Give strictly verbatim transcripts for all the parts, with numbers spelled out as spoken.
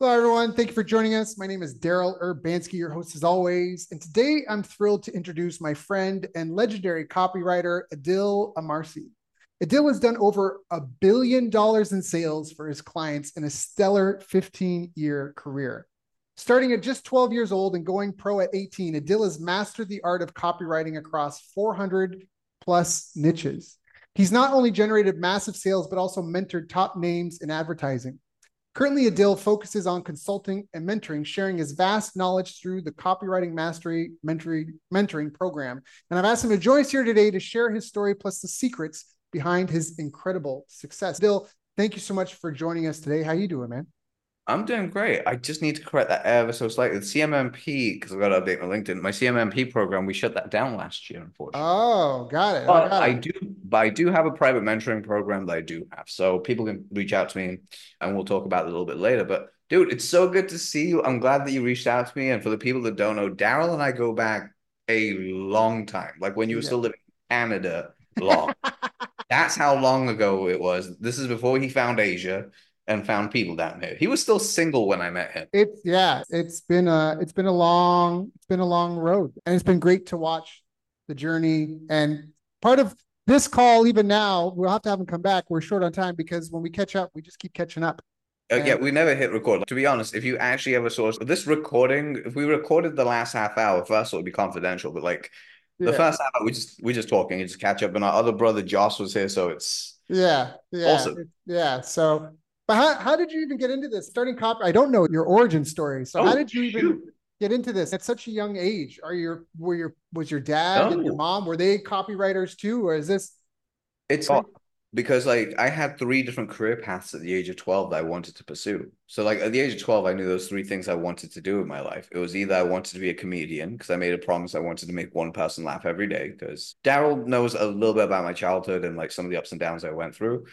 Hello, everyone. Thank you for joining us. My name is Daryl Urbanski, your host as always. And today I'm thrilled to introduce my friend and legendary copywriter, Adil Amarsi. Adil has done over a billion dollars in sales for his clients in a stellar fifteen year career. Starting at just twelve years old and going pro at eighteen, Adil has mastered the art of copywriting across four hundred plus niches. He's not only generated massive sales, but also mentored top names in advertising. Currently, Adil focuses on consulting and mentoring, sharing his vast knowledge through the Copywriting Mastery mentoring, mentoring program. And I've asked him to join us here today to share his story plus the secrets behind his incredible success. Adil, thank you so much for joining us today. How you doing, man? I'm doing great. I just need to correct that ever so slightly. The C M M P, because I've got to update my LinkedIn, my C M M P program, we shut that down last year, unfortunately. Oh, got it. Oh, But got I it. do, but I do have a private mentoring program that I do have. So people can reach out to me and we'll talk about it a little bit later. But dude, it's so good to see you. I'm glad that you reached out to me. And for the people that don't know, Daryl and I go back a long time. Like when you were Yeah. still living in Canada, long. That's how long ago it was. This is before he found Asia and found people down here. He was still single when I met him. It's yeah, it's been a it's been a long it's been a long road, and it's been great to watch the journey. And part of this call, even now, we'll have to have him come back. We're short on time because when we catch up, we just keep catching up. Uh, yeah, And we never hit record. To be honest, if you actually ever saw this recording, if we recorded the last half hour, first it would be confidential, but like the yeah, first half hour, we just we just talking, and just catch up. And our other brother Josh was here, so it's yeah, yeah, awesome. it- yeah. So, but how how did you even get into this? Starting copy, I don't know your origin story. So how Oh did you even shoot! get into this at such a young age? Are your were your was your dad and your No, mom, were they copywriters too, or is this it's pretty? because like I had three different career paths at the age of twelve that I wanted to pursue. So like at the age of twelve, I knew those three things I wanted to do in my life. It was either I wanted to be a comedian because I made a promise I wanted to make one person laugh every day because Daryl knows a little bit about my childhood and like some of the ups and downs I went through.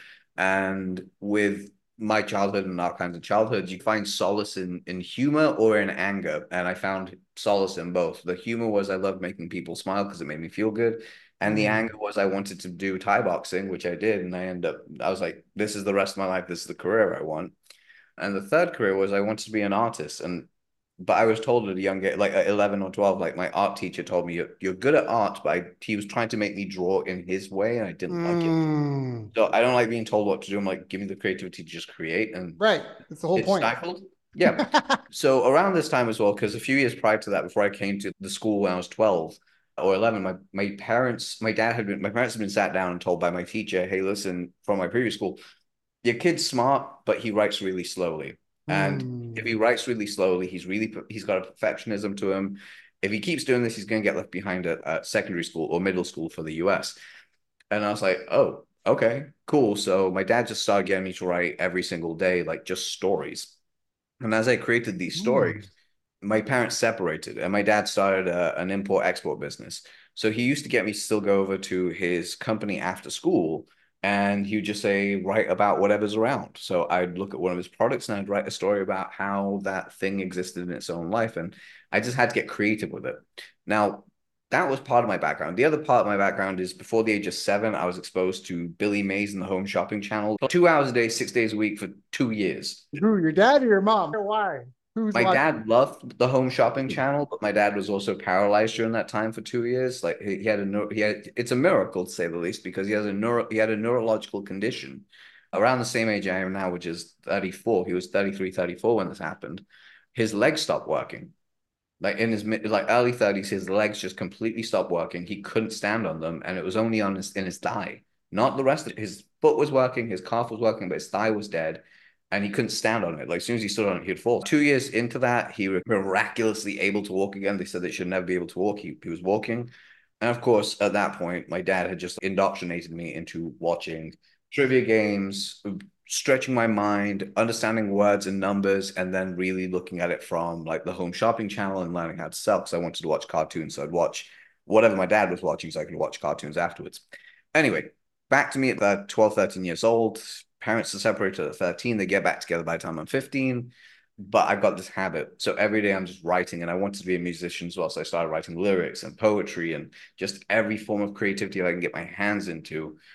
And with my childhood and our kinds of childhoods, you find solace in in humor or in anger. And I found solace in both. The humor was I loved making people smile because it made me feel good. And the Mm, anger was I wanted to do Thai boxing, which I did. And I ended up, I was like, this is the rest of my life. This is the career I want. And the third career was I wanted to be an artist. And, but I was told at a young age, like at eleven or twelve, like my art teacher told me, you're, you're good at art, but I, he was trying to make me draw in his way and I didn't like it. mm, So I don't like being told what to do. I'm like, give me the creativity to just create. And right. That's the whole it's point. stifled. Yeah. So around this time as well, because a few years prior to that, before I came to the school when I was twelve or eleven, my, my parents, my dad had been, my parents had been sat down and told by my teacher, hey, listen, from my previous school, your kid's smart, but he writes really slowly. And if he Mm, writes really slowly, he's really, he's got a perfectionism to him. If he keeps doing this, he's going to get left behind at, at secondary school or middle school for the U S. And I was like, oh, okay, cool. So my dad just started getting me to write every single day, like just stories. And as I created these mm, stories, my parents separated and my dad started a, an import export business. So he used to get me to still go over to his company after school and he would just say, write about whatever's around. So I'd look at one of his products and I'd write a story about how that thing existed in its own life. And I just had to get creative with it. Now, that was part of my background. The other part of my background is before the age of seven, I was exposed to Billy Mays and the Home Shopping Channel, two hours a day, six days a week for two years. who, your dad or your mom? Why? Who's My watching? dad loved the Home Shopping Channel, but my dad was also paralyzed during that time for two years. Like he, he had a neuro, he had it's a miracle to say the least because he has a neuro he had a neurological condition around the same age I am now, which is thirty-four. He was thirty-three, thirty-four when this happened. His legs stopped working. Like in his mid, like early thirties, his legs just completely stopped working. He couldn't stand on them, and it was only on his in his thigh, not the rest of his foot was working, his calf was working, but his thigh was dead, and he couldn't stand on it. Like as soon as he stood on it, he'd fall. Two years into that, he was miraculously able to walk again. They said they should never be able to walk. He, he was walking, and of course, at that point, my dad had just indoctrinated me into watching trivia games, stretching my mind, understanding words and numbers, and then really looking at it from like the Home Shopping Channel and learning how to sell because I wanted to watch cartoons. So I'd watch whatever my dad was watching so I could watch cartoons afterwards. Anyway, back to me at uh, twelve, thirteen years old. Parents are separated at thirteen. They get back together by the time I'm fifteen. But I've got this habit. So every day I'm just writing, and I wanted to be a musician as well. So I started writing lyrics and poetry and just every form of creativity I can get my hands into.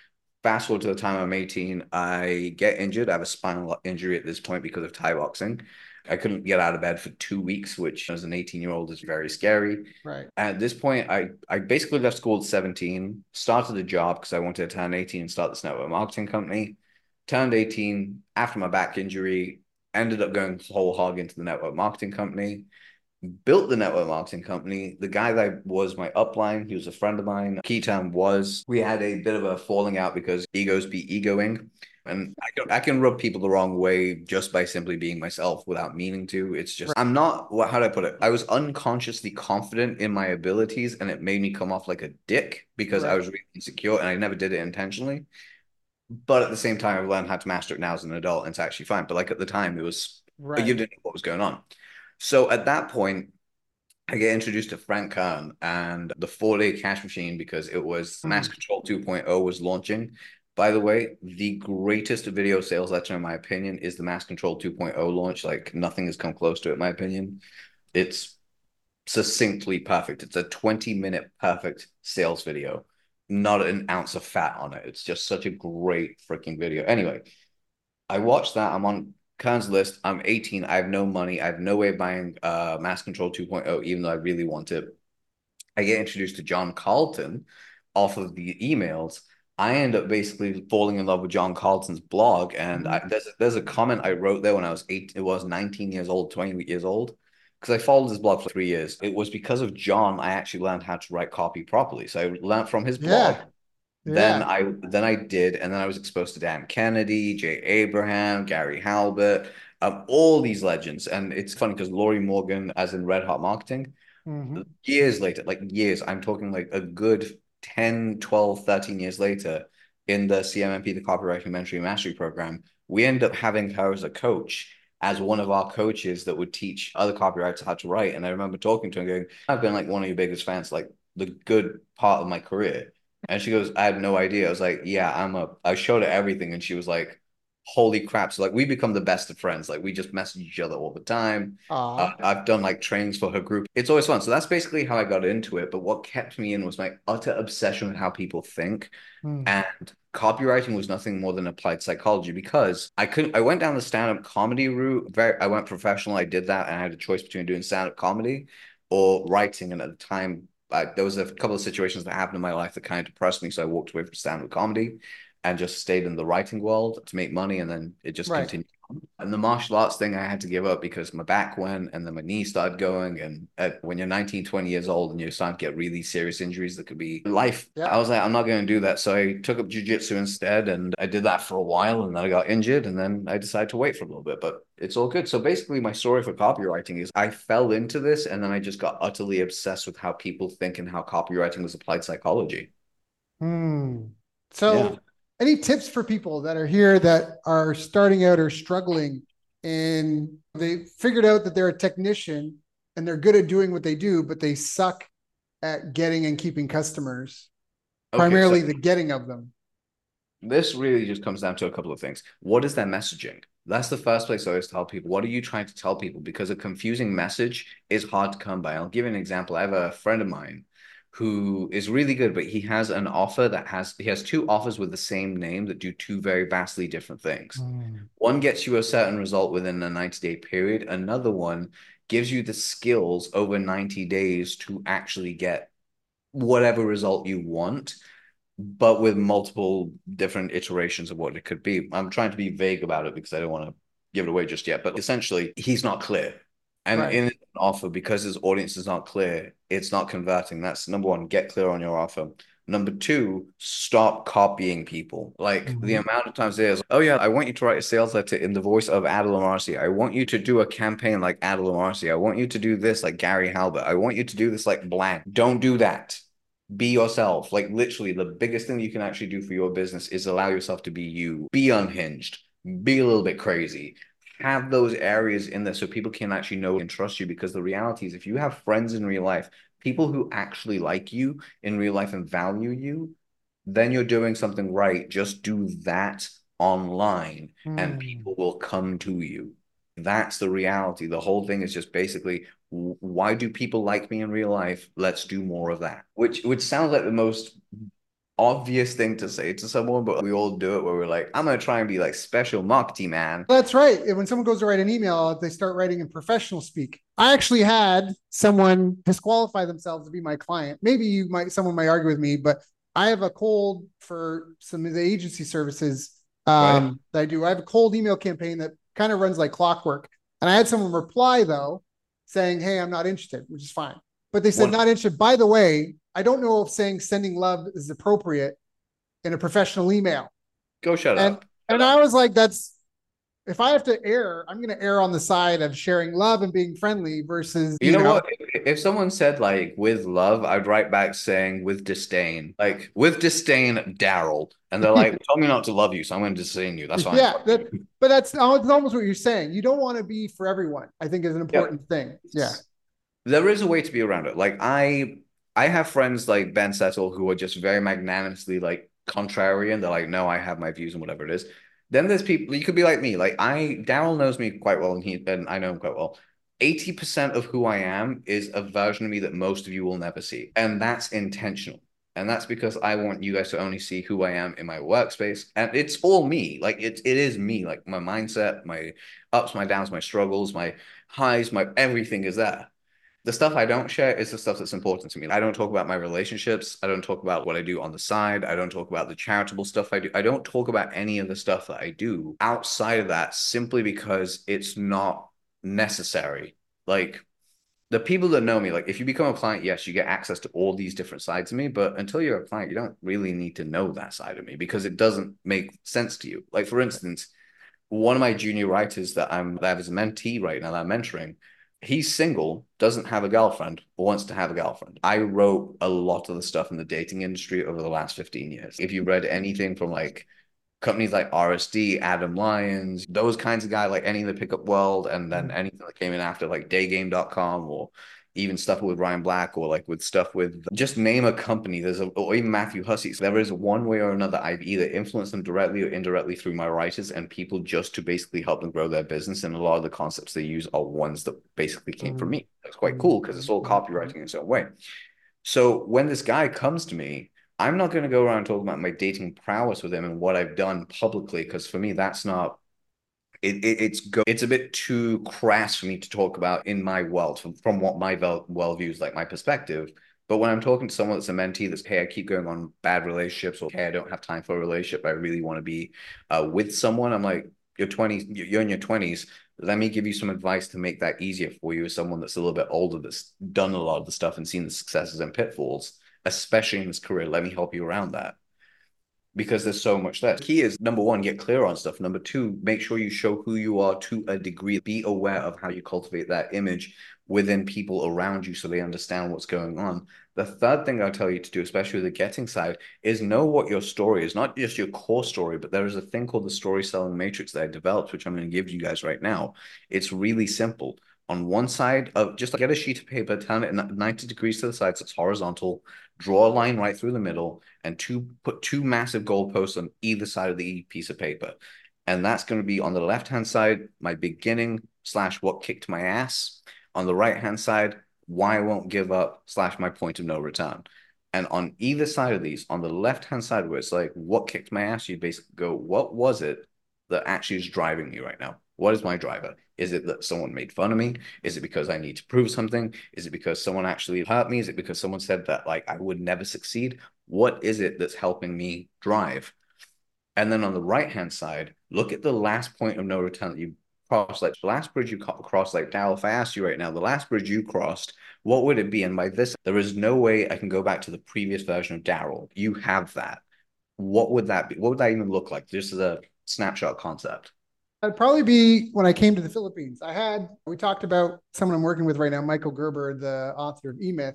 fast forward to the time I'm eighteen, I get injured. I have a spinal injury at this point because of Thai boxing. I couldn't get out of bed for two weeks, which as an eighteen year old is very scary. Right. At this point, I, I basically left school at seventeen, started a job because I wanted to turn eighteen and start this network marketing company. Turned eighteen after my back injury, ended up going whole hog into the network marketing company, built the network marketing company. The guy that was my upline, he was a friend of mine. Key term was we had a bit of a falling out because egos be egoing. And I can, I can rub people the wrong way just by simply being myself without meaning to. It's just, I'm not, what, how do I put it? I was unconsciously confident in my abilities and it made me come off like a dick because I Right. was really insecure and I never did it intentionally. But at the same time, I've learned how to master it now as an adult and it's actually fine. But like at the time, it was, you Right. didn't know what was going on. So at that point, I get introduced to Frank Kern and the four-day cash machine because it was Mass Mm. Control two point oh was launching. By the way, the greatest video sales lecture, in my opinion, is the Mass Control two point oh launch. Like nothing has come close to it, in my opinion. It's succinctly perfect. It's a twenty minute perfect sales video, not an ounce of fat on it. It's just such a great freaking video. Anyway, I watched that. I'm on Kern's list. I'm eighteen. I have no money. I have no way of buying uh, Mass Control two point oh, even though I really want it. I get introduced to John Carlton off of the emails. I end up basically falling in love with John Carlton's blog. And Mhm. I, there's, there's a comment I wrote there when I was eight, it was nineteen years old, twenty years old, because I followed his blog for three years. It was because of John I actually learned how to write copy properly. So I learned from his blog. Yeah. Then Yeah. I then I did, and then I was exposed to Dan Kennedy, Jay Abraham, Gary Halbert, um, all these legends. And it's funny because Laurie Morgan, as in Red Hot Marketing, Hmm. years later, like years, I'm talking like a good ten, twelve, thirteen years later, in the C M M P, the Copywriting Mentoring Mastery Program, we end up having her as a coach, as one of our coaches that would teach other copywriters how to write. And I remember talking to her and going, I've been like one of your biggest fans, like the good part of my career. And she goes, I had no idea. I was like, yeah, I'm a, I showed her everything. And she was like, holy crap. So like we become the best of friends. Like we just message each other all the time. Uh, Aw. I've done like trainings for her group. It's always fun. So that's basically how I got into it. But what kept me in was my utter obsession with how people think. Mm. And copywriting was nothing more than applied psychology because I couldn't, I went down the stand-up comedy route. Very, I went professional. I did that. And I had a choice between doing stand-up comedy or writing. And at the time, I, there was a couple of situations that happened in my life that kind of depressed me. So I walked away from stand-up comedy and just stayed in the writing world to make money. And then it just Right. continued. And the martial arts thing I had to give up because my back went and then my knee started going. And at, when you're nineteen, twenty years old and you're starting to get really serious injuries that could be life, Yeah. I was like, I'm not going to do that. So I took up jujitsu instead and I did that for a while and then I got injured and then I decided to wait for a little bit, but it's all good. So basically my story for copywriting is I fell into this and then I just got utterly obsessed with how people think and how copywriting was applied psychology. Hmm. Yeah. So, any tips for people that are here that are starting out or struggling and they figured out that they're a technician and they're good at doing what they do, but they suck at getting and keeping customers, Okay. So primarily the getting of them? this really just comes down to a couple of things. What is their messaging? That's the first place I always tell people. What are you trying to tell people? Because a confusing message is hard to come by. I'll give you an example. I have a friend of mine who is really good, but he has an offer that has he has two offers with the same name that do two very vastly different things. Mm. One gets you a certain result within a ninety day period. Another one gives you the skills over ninety days to actually get whatever result you want, but with multiple different iterations of what it could be. I'm trying to be vague about it because I don't want to give it away just yet, but essentially, he's not clear. And Right. in an offer, because his audience is not clear, it's not converting. That's number one, get clear on your offer. Number two, stop copying people. Like the Mhm. amount of times there's, oh yeah, I want you to write a sales letter in the voice of Adil Amarsi. I want you to do a campaign like Adil Amarsi. I want you to do this like Gary Halbert. I want you to do this like blank. Don't do that. Be yourself. Like literally, the biggest thing you can actually do for your business is allow yourself to be you. Be unhinged. Be a little bit crazy. Have those areas in there so people can actually know and trust you. Because the reality is, if you have friends in real life, people who actually like you in real life and value you, then you're doing something right. Just do that online and Mm. people will come to you. That's the reality. The whole thing is just basically, why do people like me in real life? Let's do more of that. Which which sounds like the most obvious thing to say to someone, but we all do it where we're like, I'm gonna try and be like special marketing man. That's right. And when someone goes to write an email, they start writing in professional speak. I actually had someone disqualify themselves to be my client. Maybe you might, someone might argue with me, but I have a cold for some of the agency services Right? um, that I do. I have a cold email campaign that kind of runs like clockwork. And I had someone reply though, saying, "Hey, I'm not interested," which is fine. But they said, One, "Not interested." By the way, I don't know if saying sending love is appropriate in a professional email. go shut And up. Shut and I up. was like, that's if I have to err, I'm going to err on the side of sharing love and being friendly versus, You you know know, what? If, if someone said like with love, I'd write back saying with disdain. Like with disdain, Daryl. And they're like, tell me not to love you, so I'm gonna disdain you. That's fine. yeah, Fuck that, you. but that's almost what you're saying. You don't want to be for everyone, I think is an Yep. important thing. Yeah. There is a way to be around it. Like I I have friends like Ben Settle who are just very magnanimously like contrarian. They're like, no, I have my views and whatever it is. Then there's people you could be like me. Like I Daryl knows me quite well and he and I know him quite well. eighty percent of who I am is a version of me that most of you will never see. And that's intentional. And that's because I want you guys to only see who I am in my workspace. And it's all me. Like it, it is me. Like my mindset, my ups, my downs, my struggles, my highs, my everything is there. The stuff I don't share is the stuff that's important to me. I don't talk about my relationships. I don't talk about what I do on the side. I don't talk about the charitable stuff I do. I don't talk about any of the stuff that I do outside of that simply because it's not necessary. Like the people that know me, like if you become a client, yes, you get access to all these different sides of me. But until you're a client, you don't really need to know that side of me because it doesn't make sense to you. Like for instance, one of my junior writers that I'm that I have as a mentee right now that I'm mentoring, he's single, doesn't have a girlfriend, but wants to have a girlfriend. I wrote a lot of the stuff in the dating industry over the last fifteen years. If you read anything from like companies like R S D, Adam Lyons, those kinds of guys, like any of the pickup world, and then anything that came in after like daygame dot com or even stuff with Ryan Black or like with stuff with just name a company. There's a, or even Matthew Hussey. So there is one way or another I've either influenced them directly or indirectly through my writers and people just to basically help them grow their business. And a lot of the concepts they use are ones that basically came from me. That's quite cool because it's all copywriting in its own way. So when this guy comes to me, I'm not going to go around talking about my dating prowess with him and what I've done publicly because for me that's not it, it it's go it's a bit too crass for me to talk about in my world from, from what my world views like my perspective. But when I'm talking to someone that's a mentee that's, hey, I keep going on bad relationships, or hey, I don't have time for a relationship, I really want to be uh, with someone. I'm like, you're twenty, you're in your twenties. Let me give you some advice to make that easier for you as someone that's a little bit older, that's done a lot of the stuff and seen the successes and pitfalls, especially in this career. Let me help you around that because there's so much there. Key is number one, get clear on stuff. Number two, make sure you show who you are to a degree. Be aware of how you cultivate that image within people around you so they understand what's going on. The third thing I'll tell you to do, especially with the getting side, is know what your story is, not just your core story, but there is a thing called the story selling matrix that I developed, which I'm going to give you guys right now. It's really simple. On one side of just get a sheet of paper, turn it ninety degrees to the side so it's horizontal, draw a line right through the middle, and two put two massive goalposts on either side of the piece of paper. And that's going to be on the left-hand side, my beginning slash what kicked my ass. On the right-hand side, why I won't give up slash my point of no return. And on either side of these, on the left-hand side where it's like what kicked my ass, you basically go, what was it that actually is driving me right now? What is my driver? Is it that someone made fun of me? Is it because I need to prove something? Is it because someone actually hurt me? Is it because someone said that like I would never succeed? What is it that's helping me drive? And then on the right-hand side, look at the last point of no return that you crossed, like the last bridge you crossed, like now, if I asked you right now, the last bridge you crossed, what would it be? And by this, there is no way I can go back to the previous version of Daryl. You have that. What would that be? What would that even look like? Just as a snapshot concept. That'd probably be when I came to the Philippines. I had, we talked about someone I'm working with right now, Michael Gerber, the author of E-Myth.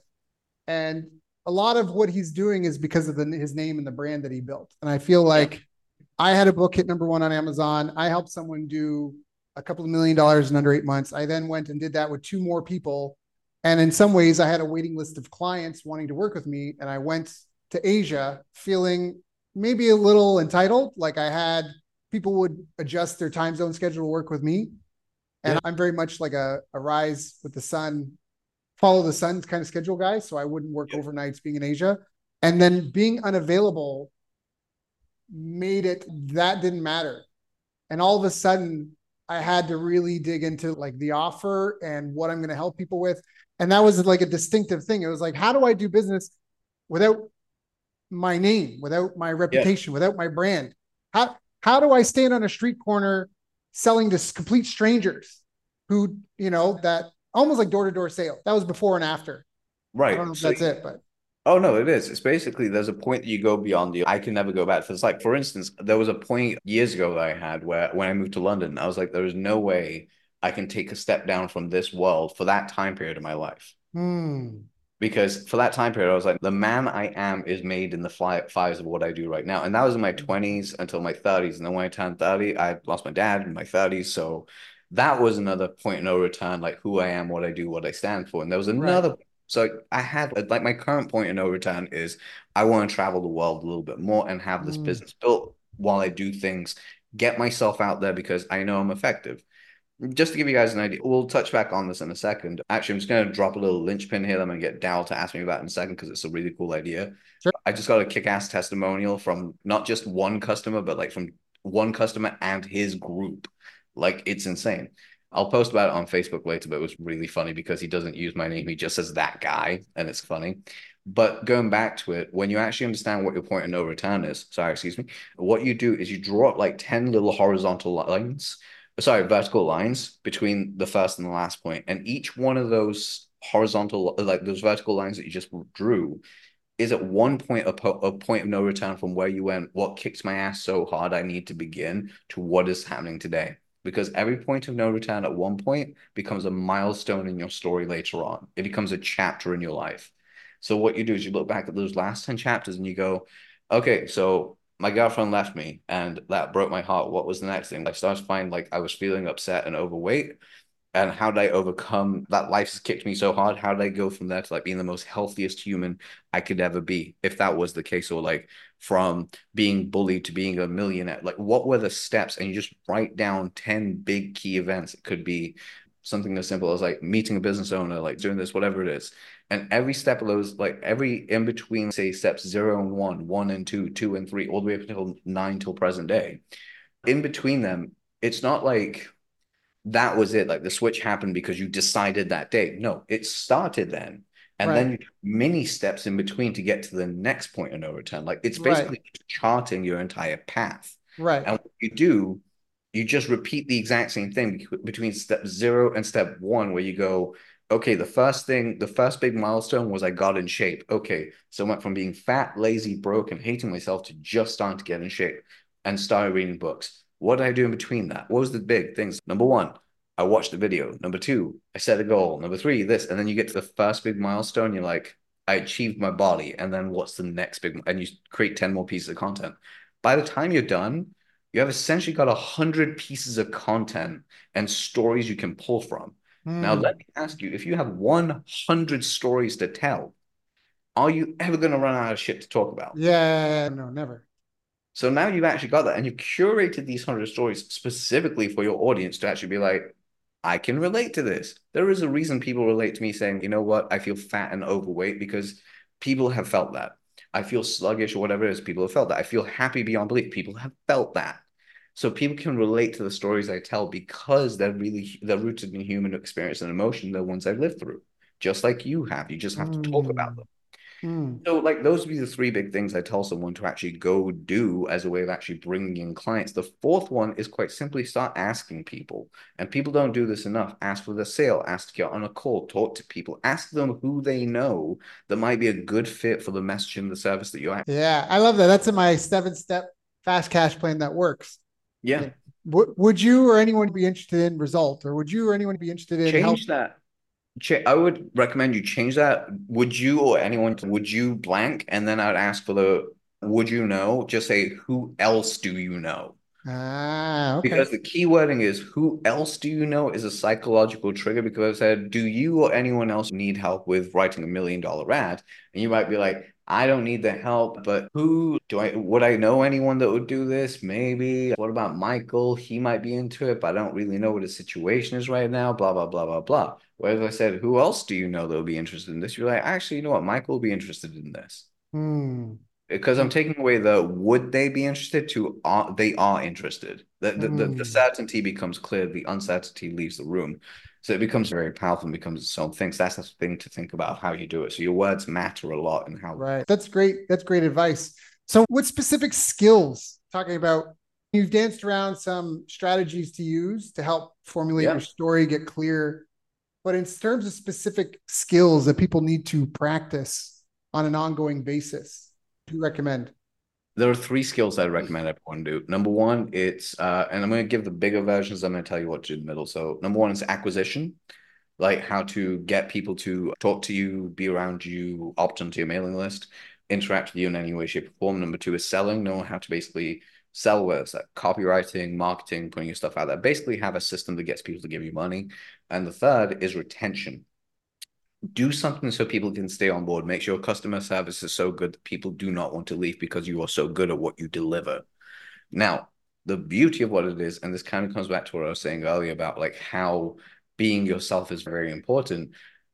And a lot of what he's doing is because of the, his name and the brand that he built. And I feel like yeah. I had a book hit number one on Amazon. I helped someone do a couple of million dollars in under eight months. I then went and did that with two more people. And in some ways, I had a waiting list of clients wanting to work with me. And I went to Asia feeling maybe a little entitled, like I had people would adjust their time zone schedule to work with me. And yeah. I'm very much like a, a rise with the sun, follow the sun kind of schedule guy. So I wouldn't work yeah. overnights being in Asia. And then being unavailable made it that didn't matter. And all of a sudden, I had to really dig into like the offer and what I'm going to help people with. And that was like a distinctive thing. It was like, how do I do business without my name, without my Yeah. reputation, without my brand? How how do I stand on a street corner selling to complete strangers who, you know, that almost like door to door sale? That was before and after. I don't know Right. if So that's it, but oh no, it is. It's basically there's a point that you go beyond the I can never go back. It's like, for instance, there was a point years ago that I had where when I moved to London, I was like, there is no way I can take a step down from this world for that time period of my life. hmm, Because for that time period, I was like, the man I am is made in the fly, fires of what I do right now. And that was in my twenties until my thirties. And then when I turned thirty, I lost my dad in my thirties. So that was another point of no return, like who I am, what I do, what I stand for. And there was right. another. So I had like my current point of no return is I want to travel the world a little bit more and have this Hmm, business built while I do things, get myself out there because I know I'm effective. Just to give you guys an idea, we'll touch back on this in a second. Actually, I'm just going to drop a little linchpin here that I'm going to get Dal to ask me about in a second because it's a really cool idea. sure. I just got a kick-ass testimonial from not just one customer, but like from one customer and his group. Like it's insane. I'll post about it on Facebook later, but it was really funny because he doesn't use my name. He just says that guy, and it's funny. But going back to it, when you actually understand what your point of no return is, sorry, excuse me, what you do is you draw up like ten little horizontal lines sorry, vertical lines between the first and the last point. And each one of those horizontal, like those vertical lines that you just drew, is at one point a, po- a point of no return from where you went, what kicked my ass so hard I need to begin to what is happening today. Because every point of no return at one point becomes a milestone in your story later on. It becomes a chapter in your life. So what you do is you look back at those last ten chapters and you go, okay, so my girlfriend left me and that broke my heart. What was the next thing? I started to find like I was feeling upset and overweight. And how did I overcome that life has kicked me so hard? How did I go from there to like being the most healthiest human I could ever be, if that was the case, or like from being bullied to being a millionaire? Like, what were the steps? And you just write down ten big key events. It could be something as simple as like meeting a business owner, like doing this, whatever it is. And every step of those, like every in between, say steps zero and one, one and two, two and three, all the way up until nine till present day. In between them, it's not like that was it. Like the switch happened because you decided that day. No, it started then. And Right. then many steps in between to get to the next point of no return. Like it's Right. basically charting your entire path. Right. And what you do, you just repeat the exact same thing between step zero and step one, where you go, okay, the first thing, the first big milestone was I got in shape. Okay. So I went from being fat, lazy, broke, and hating myself to just starting to get in shape and started reading books. What did I do in between that? What was the big things? Number one, I watched a video. Number two, I set a goal. Number three, this. And then you get to the first big milestone. You're like, I achieved my body. And then what's the next big? And you create ten more pieces of content. By the time you're done, you have essentially got a hundred pieces of content and stories you can pull from. Now, Hmm. let me ask you, if you have one hundred stories to tell, are you ever going to run out of shit to talk about? Yeah. No, never. So now you've actually got that and you've curated these one hundred stories specifically for your audience to actually be like, I can relate to this. There is a reason people relate to me saying, you know what, I feel fat and overweight because people have felt that. I feel sluggish or whatever it is, people have felt that. I feel happy beyond belief. People have felt that. So people can relate to the stories I tell because they're really they're rooted in human experience and emotion, the ones I've lived through, just like you have. You just have to talk about Hmm. them. Hmm. So, like, those would be the three big things I tell someone to actually go do as a way of actually bringing in clients. The fourth one is quite simply start asking people. And people don't do this enough. Ask for the sale, ask to get on a call, talk to people, ask them who they know that might be a good fit for the message and the service that you're. Yeah, I love that. That's in my seven step fast cash plan that works. Yeah. Yeah. W- would you or anyone be interested in result, or would you or anyone be interested in help? Change that. Ch- I would recommend you change that. Would you or anyone, would you blank? And then I'd ask for the, would you know? Just say, who else do you know? Ah, okay. Because the key wording is who else do you know is a psychological trigger because I said, do you or anyone else need help with writing a million dollar ad? And you might be like, I don't need the help, but who do I would I know anyone that would do this? Maybe. What about Michael? He might be into it, but I don't really know what his situation is right now, blah, blah, blah, blah, blah. Whereas I said, who else do you know that would be interested in this? You're like, actually, you know what? Michael will be interested in this. Hmm. Because I'm taking away the would they be interested to are they are interested. The, the the the Hmm. certainty becomes clear, the uncertainty leaves the room. So it becomes very powerful and becomes its own thing. So that's the thing to think about how you do it. So your words matter a lot and how. Right. That's great. That's great advice. So, what specific skills, talking about, you've danced around some strategies to use to help formulate your Yeah. story, get clear, but in terms of specific skills that people need to practice on an ongoing basis, do you recommend? There are three skills I'd recommend everyone do. Number one, it's uh, and I'm going to give the bigger versions. I'm going to tell you what to do in the middle. So number one is acquisition, like how to get people to talk to you, be around you, opt onto your mailing list, interact with you in any way, shape, or form. Number two is selling, know how to basically sell, whether it's like copywriting, marketing, putting your stuff out there. Basically have a system that gets people to give you money. And the third is retention. Do something so people can stay on board. Make sure customer service is so good that people do not want to leave because you are so good at what you deliver. Now, the beauty of what it is, and this kind of comes back to what I was saying earlier about like how being yourself is very important.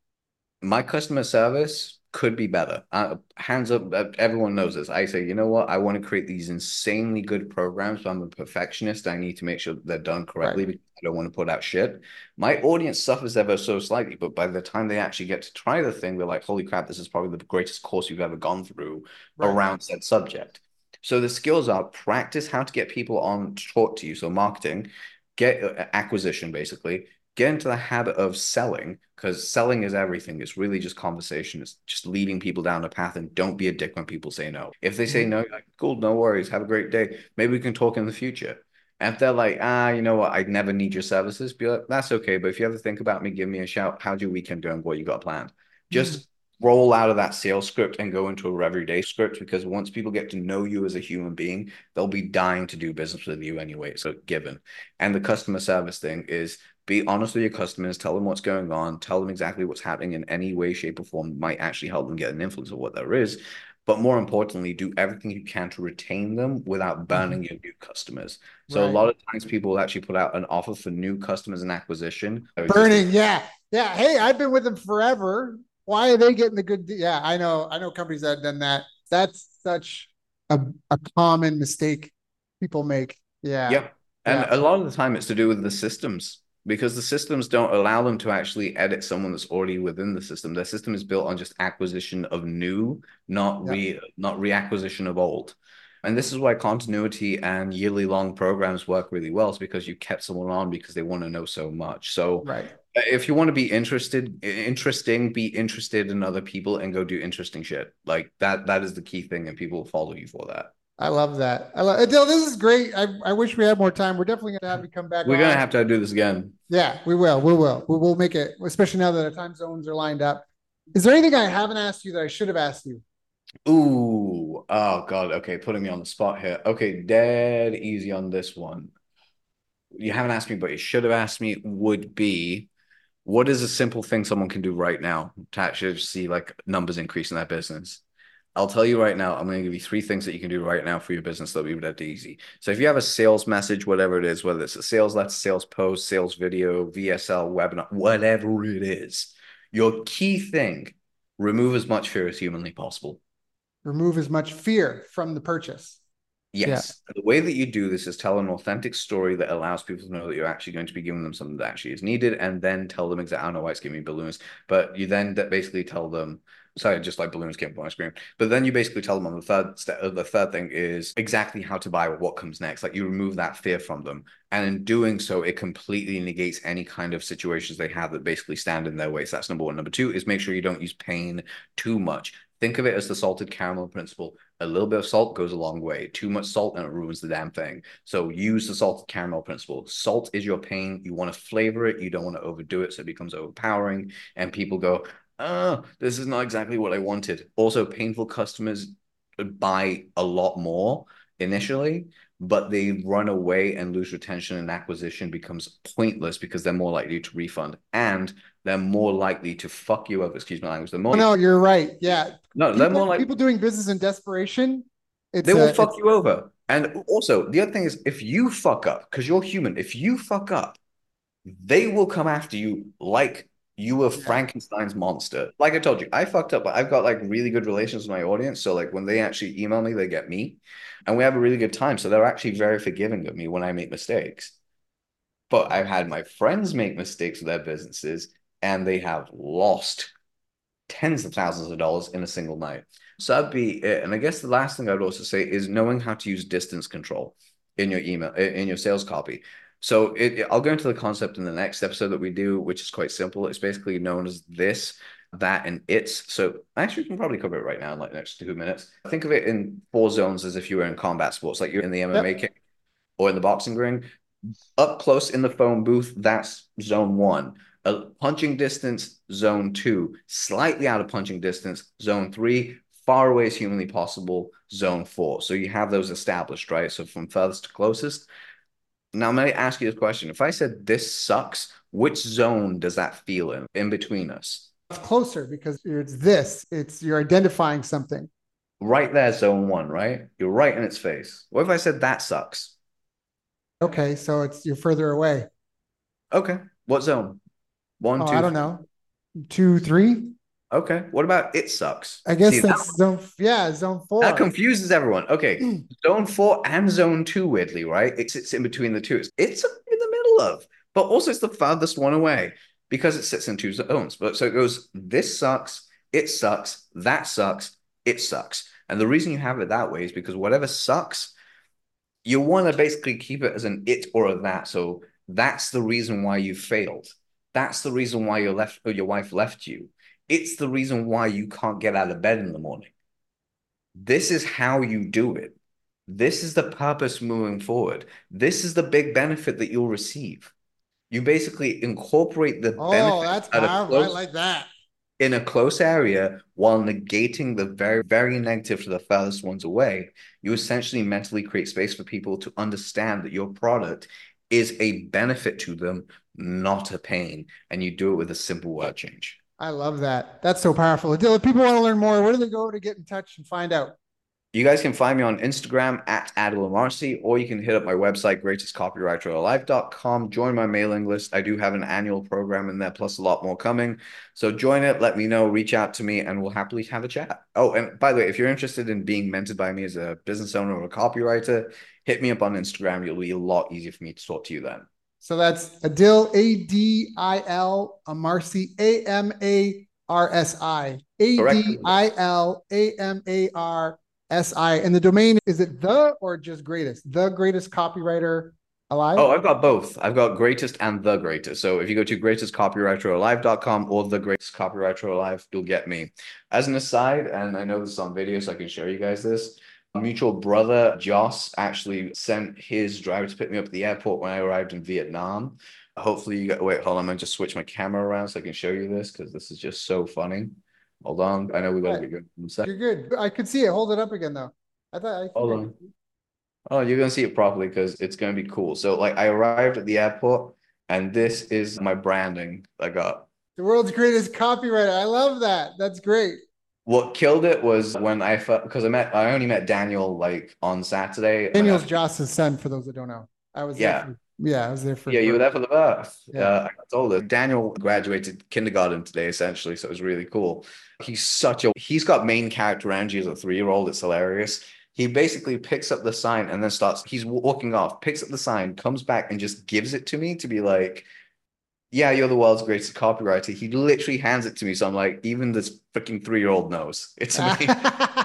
My customer service could be better. Uh, hands up, uh, everyone knows this. I say, you know what? I want to create these insanely good programs, but I'm a perfectionist. I need to make sure that they're done Right. correctly because I don't want to put out shit. My audience suffers ever so slightly, but by the time they actually get to try the thing, they're like, holy crap, this is probably the greatest course you've ever gone through Right. around said subject. So the skills are practice how to get people on to talk to you. So marketing, get uh, acquisition, basically get into the habit of selling because selling is everything. It's really just conversation. It's just leading people down a path and don't be a dick when people say no. If they say Mhm. no, you're like, cool, no worries. Have a great day. Maybe we can talk in the future. And if they're like, ah, you know what, I never need your services, be like, that's okay. But if you ever think about me, give me a shout. How's your weekend going? What you got planned? Mhm. Just roll out of that sales script and go into a everyday script because once people get to know you as a human being, they'll be dying to do business with you anyway. So given. And the customer service thing is be honest with your customers, tell them what's going on, tell them exactly what's happening in any way, shape, or form might actually help them get an influence of what there is. But more importantly, do everything you can to retain them without burning Mhm. your new customers. So a Right. lot of times people will actually put out an offer for new customers and acquisition of existing. Burning. Yeah. Yeah. Hey, I've been with them forever. Why are they getting the good? Yeah, I know. I know companies that have done that. That's such a, a common mistake people make. Yeah. Yep. And Yeah. a lot of the time it's to do with the systems because the systems don't allow them to actually edit someone that's already within the system. Their system is built on just acquisition of new, not Yeah. re not reacquisition of old. And this is why continuity and yearly long programs work really well, is because you kept someone on because they want to know so much. So Right. uh, if you want to be interested, interesting, be interested in other people and go do interesting shit. Like that, that is the key thing, and people will follow you for that. I love that. I love Adele. This is great. I, I wish we had more time. We're definitely going to have you come back We're gonna on. have to do this again. Yeah, we will. We will. We will make it, especially now that our time zones are lined up. Is there anything I haven't asked you that I should have asked you? Ooh, oh God. Okay, putting me on the spot here. Okay, dead easy on this one. You haven't asked me, but you should have asked me. Would be what is a simple thing someone can do right now to actually just see like numbers increase in their business? I'll tell you right now. I'm going to give you three things that you can do right now for your business that'll be dead easy. So if you have a sales message, whatever it is, whether it's a sales letter, sales post, sales video, V S L, webinar, whatever it is, your key thing, remove as much fear as humanly possible. Remove as much fear from the purchase. Yeah. Yes. The way that you do this is tell an authentic story that allows people to know that you're actually going to be giving them something that actually is needed, and then tell them exactly, I don't know why it's giving me balloons, but you then that basically tell them, sorry, just like balloons came up on my screen, but then you basically tell them on the third step, the third thing is exactly how to buy or what comes next. Like you remove that fear from them. And in doing so, it completely negates any kind of situations they have that basically stand in their way. So that's number one. Number two is make sure you don't use pain too much. Think of it as the salted caramel principle. A little bit of salt goes a long way. Too much salt and it ruins the damn thing. So use the salted caramel principle. Salt is your pain. You want to flavor it. You don't want to overdo it so it becomes overpowering. And people go, oh, this is not exactly what I wanted. Also, painful customers buy a lot more initially, but they run away and lose retention and acquisition becomes pointless because they're more likely to refund and they're more likely to fuck you up. Excuse my language. They're Oh more no, you're right. Yeah. no, they're more People like people doing business in desperation. they It's will a fuck it's you over. And also, the other thing is if you fuck up, because you're human, if you fuck up, they will come after you like You were Yeah. Frankenstein's monster. Like I told you, I fucked up, but I've got like really good relations with my audience. So like when they actually email me, they get me, and we have a really good time. So they're actually very forgiving of me when I make mistakes. But I've had my friends make mistakes with their businesses, and they have lost tens of thousands of dollars in a single night. So that'd be it. And I guess the last thing I'd also say is knowing how to use distance control in your email, in your sales copy. So it, I'll go into the concept in the next episode that we do, which is quite simple. It's basically known as this, that, and it's. So actually, we can probably cover it right now in like the next two minutes. Think of it in four zones as if you were in combat sports, like you're in the M M A Yep. kick or in the boxing ring. Up close in the phone booth, that's zone one. A punching distance, zone two. Slightly out of punching distance, zone three. Far away as humanly possible, zone four. So you have those established, right? So from furthest to closest. Now, may I ask you this question? If I said this sucks, which zone does that feel in, in between us? It's closer because it's this. It's you're identifying something. Right there, zone one, right? You're right in its face. What if I said that sucks? Okay, so it's you're further away. Okay. What zone? One, Oh, I two, don't three. know. Two, three. Okay. What about it sucks? I guess See, that that's zone. Yeah, zone That four. confuses everyone. Okay, zone four and zone two, weirdly, right? It sits in between the two. It's, it's in the middle of, but also it's the farthest one away because it sits in two zones. But so it goes, this sucks, it sucks, that sucks, it sucks. And the reason you have it that way is because whatever sucks, you want to basically keep it as an it or a that. So that's the reason why you failed. That's the reason why your left or your wife left you. It's the reason why you can't get out of bed in the morning. This is how you do it. This is the purpose moving forward. This is the big benefit that you'll receive. You basically incorporate the Oh, benefit that's at a powerful. I close like that. in a close area while negating the very, very negative to the furthest ones away. You essentially mentally create space for people to understand that your product is a benefit to them, not a pain. And you do it with a simple word change. I love that. That's so powerful. Adil, if people want to learn more, where do they go to get in touch and find out? You guys can find me on Instagram at Adil Amarsi, or you can hit up my website, greatest copywriter alive dot com. Join my mailing list. I do have an annual program in there, plus a lot more coming. So join it, let me know, reach out to me, and we'll happily have a chat. Oh, and by the way, if you're interested in being mentored by me as a business owner or a copywriter, hit me up on Instagram. It'll be a lot easier for me to talk to you then. So that's Adil, A D I L, Amarsi, A M A R S I, A Correct? D I L A M A R S I. And the domain, is it the or just greatest? The greatest copywriter alive? Oh, I've got both. I've got greatest and the greatest. So if you go to greatest copywriter alive dot com or the greatest copywriter alive, you'll get me. As an aside, and I know this is on video, so I can show you guys this. A mutual brother, Joss, actually sent his driver to pick me up at the airport when I arrived in Vietnam. Hopefully you got, wait, hold on, I'm gonna just switch my camera around so I can show you this because this is just so funny. Hold on. I know we gotta Right. get good in a sec. You're good. I could see it. Hold it up again, though. I thought I think Hold I on. Oh, you're gonna see it properly because it's gonna be cool. So like I arrived at the airport and this is my branding I got. the world's greatest copywriter. I love that. That's great. What killed it was when I felt because I met I only met Daniel like on Saturday. When Daniel's I, Joss's son, for those that don't know. I was there yeah. for, yeah, I was there for his Yeah, you were birth. there for the birth. Yeah. Uh, I got told it. Daniel graduated kindergarten today, essentially, so it was really cool. He's such a he's got main character energy as a three-year-old. It's hilarious. He basically picks up the sign and then starts, he's walking off, picks up the sign, comes back and just gives it to me to be like, yeah, you're the world's greatest copywriter. He literally hands it to me. So I'm like, even this freaking three-year-old knows. It's amazing.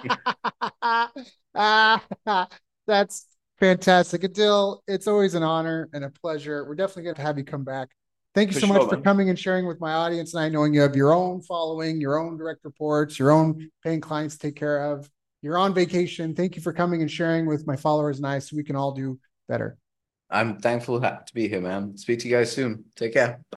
That's fantastic. Adil, it's always an honor and a pleasure. We're definitely going to have you come back. Thank you For so much sure, for man. coming and sharing with my audience and I, knowing you have your own following, your own direct reports, your own paying clients to take care of. You're on vacation. Thank you for coming and sharing with my followers and I so we can all do better. I'm thankful to be here, man. Speak to you guys soon. Take care.